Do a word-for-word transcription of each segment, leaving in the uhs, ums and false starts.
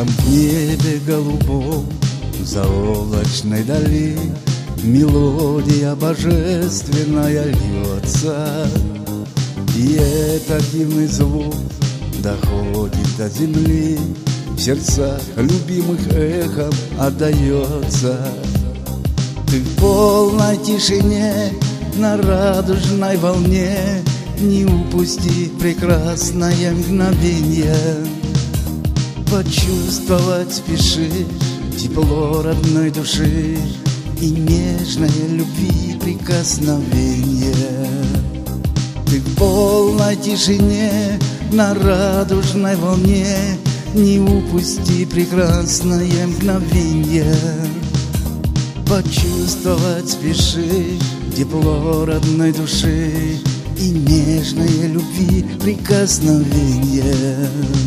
Там в небе голубом, в заоблачной дали, мелодия божественная льется. И этот дивный звук доходит до земли, в сердцах любимых эхом отдается. Ты в полной тишине, на радужной волне, не упусти прекрасное мгновенье. Почувствовать спешишь тепло родной души и нежное любви прикосновение. Ты в полной тишине, на радужной волне, не упусти прекрасное мгновенье. Почувствовать спешишь тепло родной души и нежное любви прикосновение.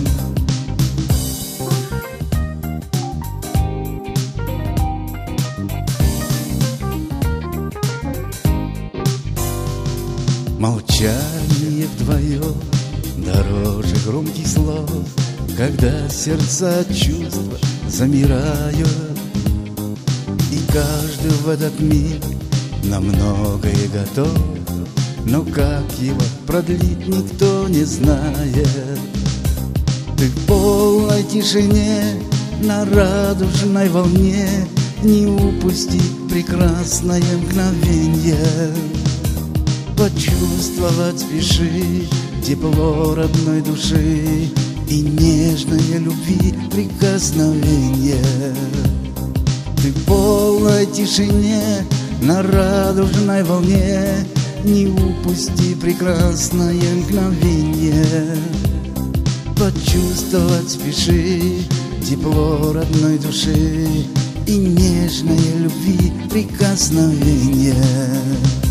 Молчание вдвоем дороже громких слов, когда сердца от чувства замирают, и каждый в этот миг на многое готов, но как его продлить, никто не знает. Ты в полной тишине, на радужной волне, не упусти прекрасное мгновенье. Почувствовать спеши тепло родной души и нежное любви прикосновение. Ты в полной тишине, на радужной волне, не упусти прекрасное мгновенье. Почувствовать спеши тепло родной души и нежное любви прикосновение.